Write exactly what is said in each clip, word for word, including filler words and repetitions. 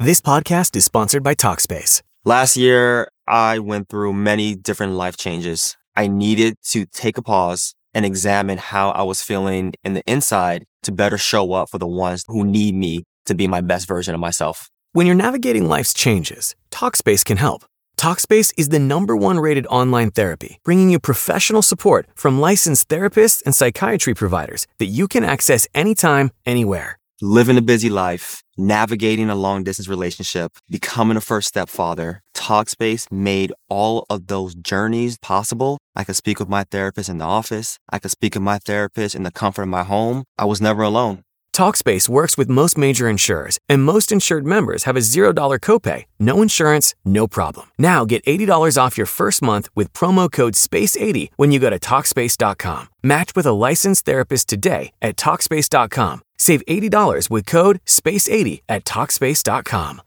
This podcast is sponsored by Talkspace. Last year, I went through many different life changes. I needed to take a pause and examine how I was feeling in the inside to better show up for the ones who need me to be my best version of myself. When you're navigating life's changes, Talkspace can help. Talkspace is the number one rated online therapy, bringing you professional support from licensed therapists and psychiatry providers that you can access anytime, anywhere. Living a busy life, navigating a long-distance relationship, becoming a first-step father, Talkspace made all of those journeys possible. I could speak with my therapist in the office. I could speak with my therapist in the comfort of my home. I was never alone. Talkspace works with most major insurers, and most insured members have a zero dollars copay. No insurance, no problem. Now get eighty dollars off your first month with promo code space eighty when you go to Talkspace dot com. Match with a licensed therapist today at Talkspace dot com. Save eighty dollars with code space eighty at Talkspace dot com.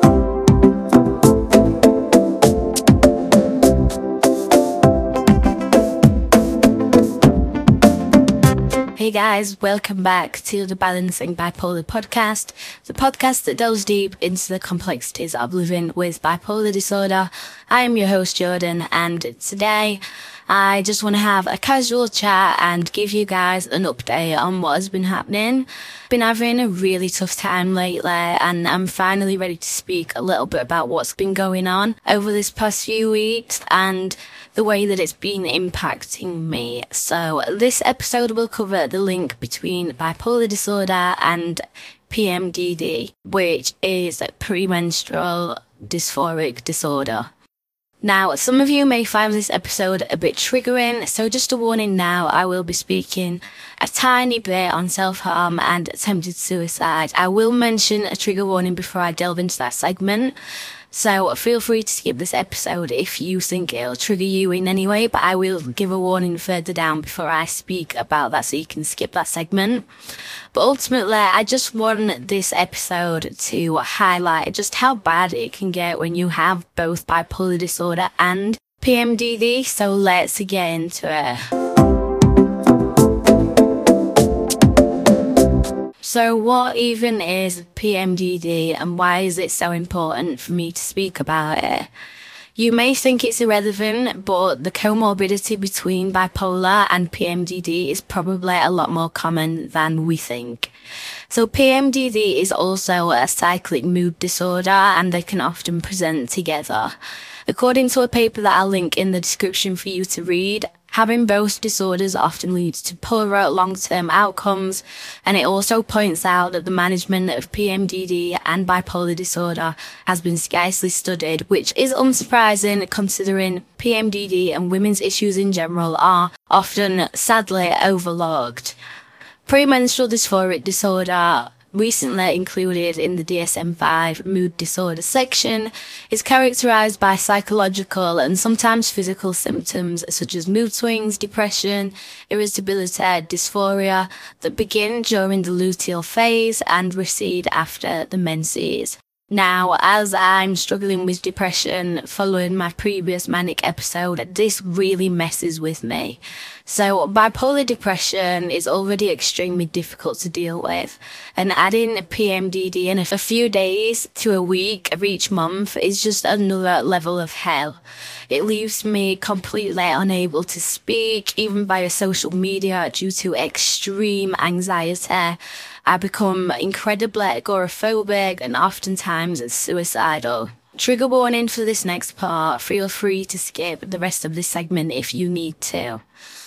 Hey guys, welcome back to the Balancing Bipolar podcast, the podcast that delves deep into the complexities of living with bipolar disorder. I am your host Jordan, and today I just want to have a casual chat and give you guys an update on what has been happening. Been having a really tough time lately, and I'm finally ready to speak a little bit about what's been going on over this past few weeks and the way that it's been impacting me. So this episode will cover the link between bipolar disorder and P M D D, which is premenstrual dysphoric disorder. Now, some of you may find this episode a bit triggering, so just a warning now, I will be speaking a tiny bit on self-harm and attempted suicide. I will mention a trigger warning before I delve into that segment, so feel free to skip this episode if you think it'll trigger you in any way, but I will give a warning further down before I speak about that so you can skip that segment. But ultimately, I just want this episode to highlight just how bad it can get when you have both bipolar disorder and P M D D, so let's get into it. So what even is P M D D and why is it so important for me to speak about it? You may think it's irrelevant, but the comorbidity between bipolar and P M D D is probably a lot more common than we think. So P M D D is also a cyclic mood disorder, and they can often present together. According to a paper that I'll link in the description for you to read, having both disorders often leads to poorer long-term outcomes, and it also points out that the management of P M D D and bipolar disorder has been scarcely studied, which is unsurprising considering P M D D and women's issues in general are often sadly overlooked. Premenstrual dysphoric disorder, recently included in the D S M five mood disorder section, is characterized by psychological and sometimes physical symptoms such as mood swings, depression, irritability, dysphoria that begin during the luteal phase and recede after the menses. Now, as I'm struggling with depression following my previous manic episode, this really messes with me. So, bipolar depression is already extremely difficult to deal with, and adding P M D D in a few days to a week of each month is just another level of hell. It leaves me completely unable to speak, even via social media, due to extreme anxiety. I become incredibly agoraphobic and oftentimes suicidal. Trigger warning for this next part, feel free to skip the rest of this segment if you need to.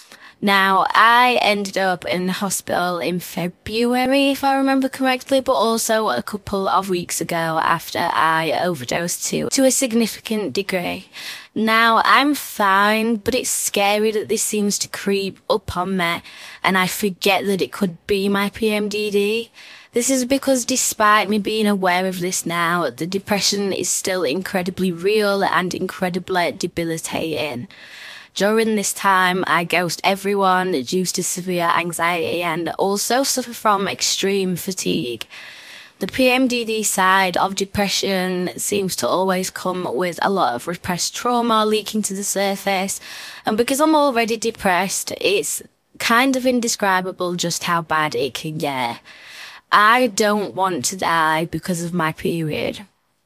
Now, I ended up in hospital in February, if I remember correctly, but also a couple of weeks ago after I overdosed to, to a significant degree. Now, I'm fine, but it's scary that this seems to creep up on me, and I forget that it could be my P M D D. This is because despite me being aware of this now, the depression is still incredibly real and incredibly debilitating. During this time, I ghost everyone due to severe anxiety and also suffer from extreme fatigue. The P M D D side of depression seems to always come with a lot of repressed trauma leaking to the surface, and because I'm already depressed, it's kind of indescribable just how bad it can get. I don't want to die because of my period.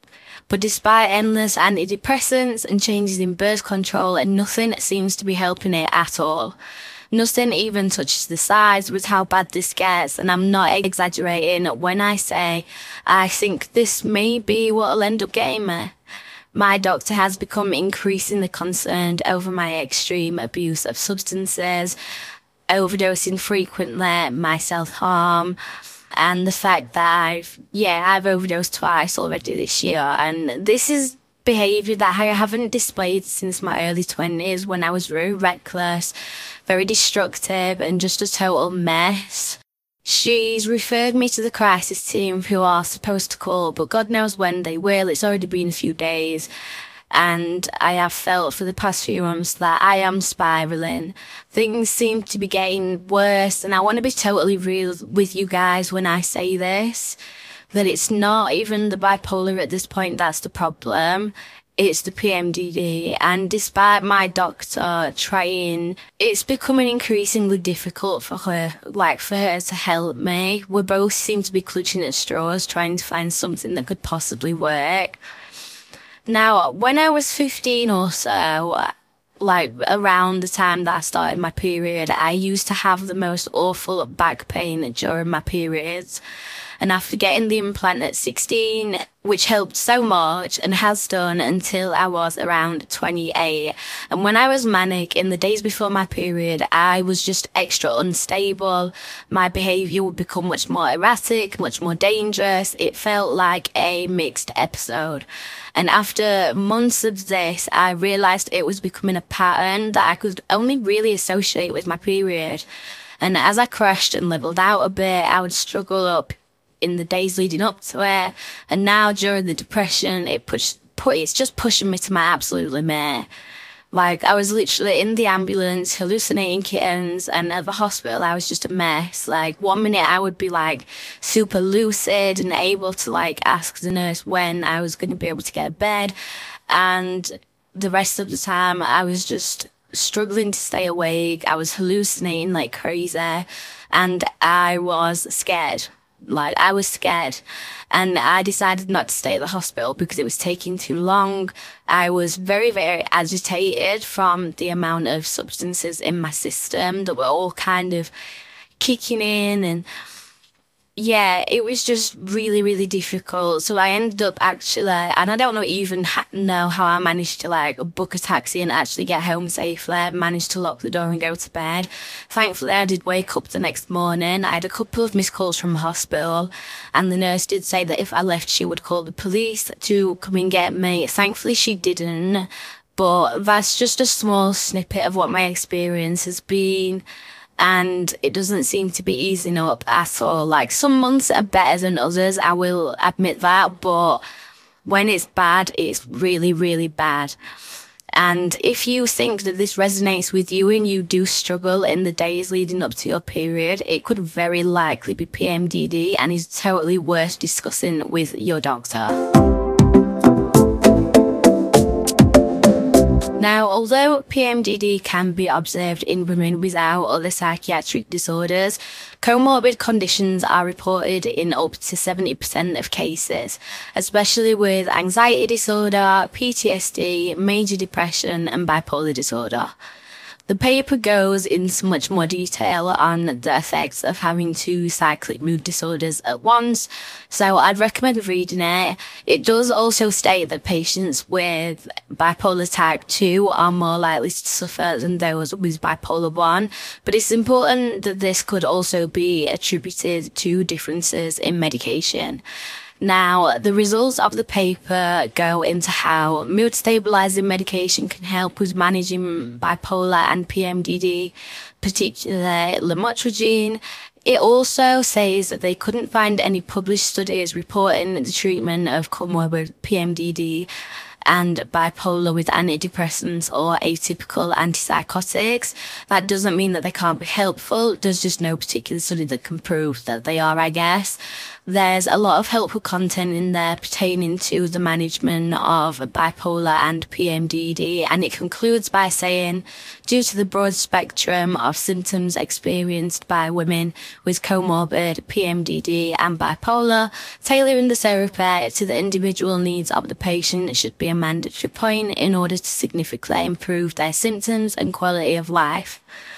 But despite endless antidepressants and changes in birth control, and nothing seems to be helping it at all. Nothing even touches the sides with how bad this gets, and I'm not exaggerating when I say I think this may be what'll end up getting me. My doctor has become increasingly concerned over my extreme abuse of substances, overdosing frequently, my self-harm, and the fact that I've, yeah, I've overdosed twice already this year. And this is behaviour that I haven't displayed since my early twenties, when I was very reckless, very destructive, and just a total mess. She's referred me to the crisis team, who are supposed to call, but God knows when they will. It's already been a few days. And I have felt for the past few months that I am spiralling. Things seem to be getting worse, and I want to be totally real with you guys when I say this, that it's not even the bipolar at this point that's the problem. It's the P M D D, and despite my doctor trying, it's becoming increasingly difficult for her, like for her to help me. We both seem to be clutching at straws, trying to find something that could possibly work. Now, when I was fifteen or so, like around the time that I started my period, I used to have the most awful back pain during my periods. And after getting the implant at sixteen, which helped so much and has done until I was around twenty-eight. And when I was manic in the days before my period, I was just extra unstable. My behaviour would become much more erratic, much more dangerous. It felt like a mixed episode. And after months of this, I realised it was becoming a pattern that I could only really associate with my period. And as I crashed and levelled out a bit, I would struggle up in the days leading up to it, and now during the depression, it pushed, put, it's just pushing me to my absolute limit. Like, I was literally in the ambulance hallucinating kittens, and at the hospital, I was just a mess. Like, one minute I would be like super lucid and able to like ask the nurse when I was going to be able to get a bed, and the rest of the time I was just struggling to stay awake. I was hallucinating like crazy, and I was scared. Like, I was scared, and I decided not to stay at the hospital because it was taking too long. I was very, very agitated from the amount of substances in my system that were all kind of kicking in, and yeah, it was just really, really difficult. So I ended up actually, and I don't know even ha- know how I managed to like book a taxi and actually get home safely. I managed to lock the door and go to bed. Thankfully, I did wake up the next morning. I had a couple of missed calls from the hospital, and the nurse did say that if I left, she would call the police to come and get me. Thankfully, she didn't. But that's just a small snippet of what my experience has been. And it doesn't seem to be easing up at all. Like, some months are better than others, I will admit that, but when it's bad, it's really, really bad. And if you think that this resonates with you and you do struggle in the days leading up to your period, it could very likely be P M D D and is totally worth discussing with your doctor. Now, although P M D D can be observed in women without other psychiatric disorders, comorbid conditions are reported in up to seventy percent of cases, especially with anxiety disorder, P T S D, major depression, and bipolar disorder. The paper goes into much more detail on the effects of having two cyclic mood disorders at once, so I'd recommend reading it. It does also state that patients with bipolar type two are more likely to suffer than those with bipolar one, but it's important that this could also be attributed to differences in medication. Now, the results of the paper go into how mood stabilizing medication can help with managing bipolar and P M D D, particularly lamotrigine. It also says that they couldn't find any published studies reporting the treatment of comorbid P M D D, and bipolar with antidepressants or atypical antipsychotics. That doesn't mean that they can't be helpful. There's just no particular study that can prove that they are, I guess. There's a lot of helpful content in there pertaining to the management of bipolar and P M D D, and it concludes by saying, due to the broad spectrum of symptoms experienced by women with comorbid P M D D and bipolar, tailoring the therapy to the individual needs of the patient should be a mandatory point in order to significantly improve their symptoms and quality of life.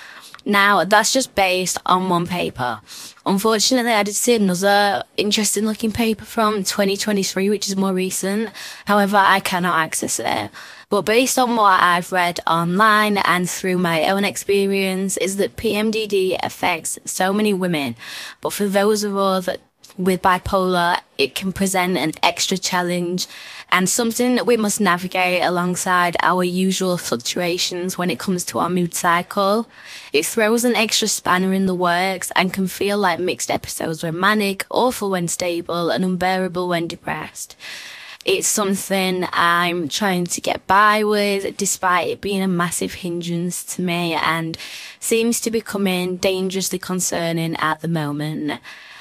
Now, that's just based on one paper. Unfortunately, I did see another interesting looking paper from twenty twenty-three, which is more recent. However, I cannot access it. But based on what I've read online and through my own experience, is that P M D D affects so many women. But for those of us that with bipolar, it can present an extra challenge and something that we must navigate alongside our usual fluctuations when it comes to our mood cycle. It throws an extra spanner in the works and can feel like mixed episodes when manic, awful when stable, and unbearable when depressed. It's something I'm trying to get by with, despite it being a massive hindrance to me and seems to be becoming dangerously concerning at the moment.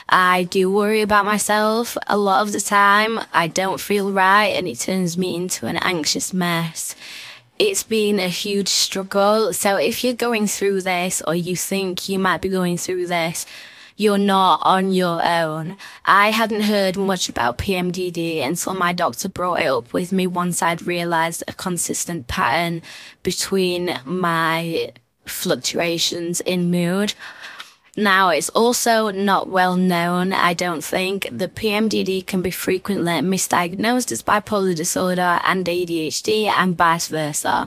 I do worry about myself a lot of the time. I don't feel right and it turns me into an anxious mess. It's been a huge struggle. So if you're going through this or you think you might be going through this, you're not on your own. I hadn't heard much about P M D D until my doctor brought it up with me once I'd realised a consistent pattern between my fluctuations in mood. Now, it's also not well known, I don't think, that P M D D can be frequently misdiagnosed as bipolar disorder and A D H D and vice versa.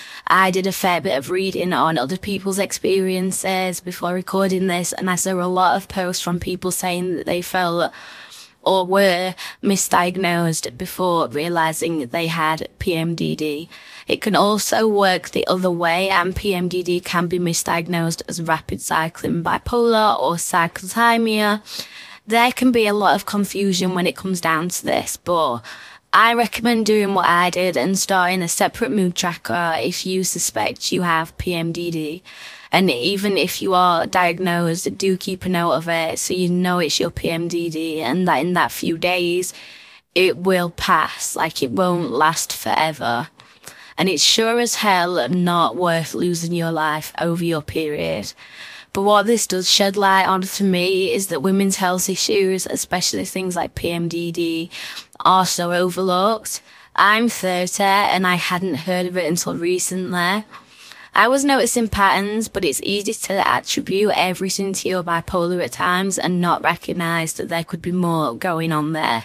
I did a fair bit of reading on other people's experiences before recording this, and I saw a lot of posts from people saying that they felt or were misdiagnosed before realising they had P M D D. It can also work the other way, and P M D D can be misdiagnosed as rapid cycling bipolar or cyclothymia. There can be a lot of confusion when it comes down to this, but I recommend doing what I did and starting a separate mood tracker if you suspect you have P M D D. And even if you are diagnosed, do keep a note of it so you know it's your P M D D and that in that few days it will pass, like it won't last forever. And it's sure as hell not worth losing your life over your period. But what this does shed light on for me is that women's health issues, especially things like P M D D, are so overlooked. I'm thirty and I hadn't heard of it until recently. I was noticing patterns, but it's easy to attribute everything to your bipolar at times and not recognise that there could be more going on there.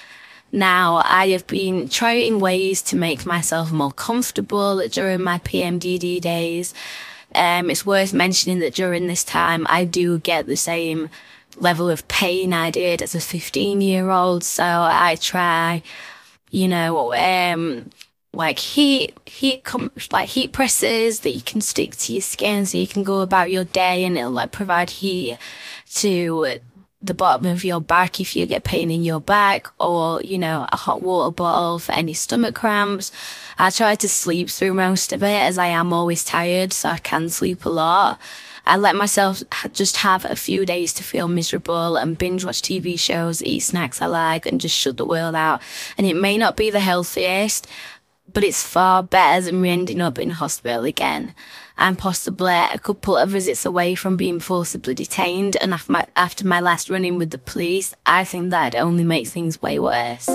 Now, I have been trying ways to make myself more comfortable during my P M D D days. Um, it's worth mentioning that during this time, I do get the same level of pain I did as a fifteen-year-old. So I try, you know, um, like heat, heat, com- like heat presses that you can stick to your skin so you can go about your day and it'll like provide heat to the bottom of your back if you get pain in your back, or, you know, a hot water bottle for any stomach cramps. I try to sleep through most of it as I am always tired, so I can sleep a lot. I let myself just have a few days to feel miserable and binge watch T V shows, eat snacks I like, and just shut the world out. And it may not be the healthiest, but it's far better than me ending up in hospital again. I'm possibly a couple of visits away from being forcibly detained, and after my, after my last run-in with the police, I think that'd only make things way worse.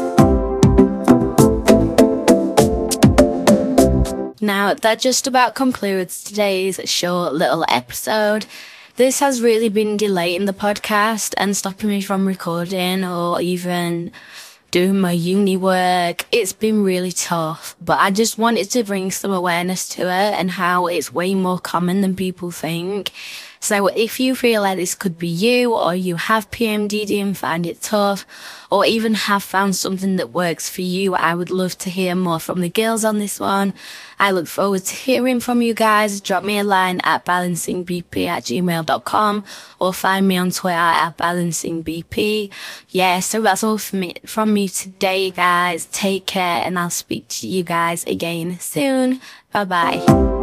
Now, that just about concludes today's short little episode. This has really been delaying the podcast and stopping me from recording or even doing my uni work. It's been really tough, but I just wanted to bring some awareness to it and how it's way more common than people think. So if you feel like this could be you, or you have P M D D and find it tough, or even have found something that works for you, I would love to hear more from the girls on this one. I look forward to hearing from you guys. Drop me a line at balancingbp at gmail dot com or find me on Twitter at balancingbp. Yeah, so that's all from me, from me today, guys. Take care, and I'll speak to you guys again soon. Bye bye.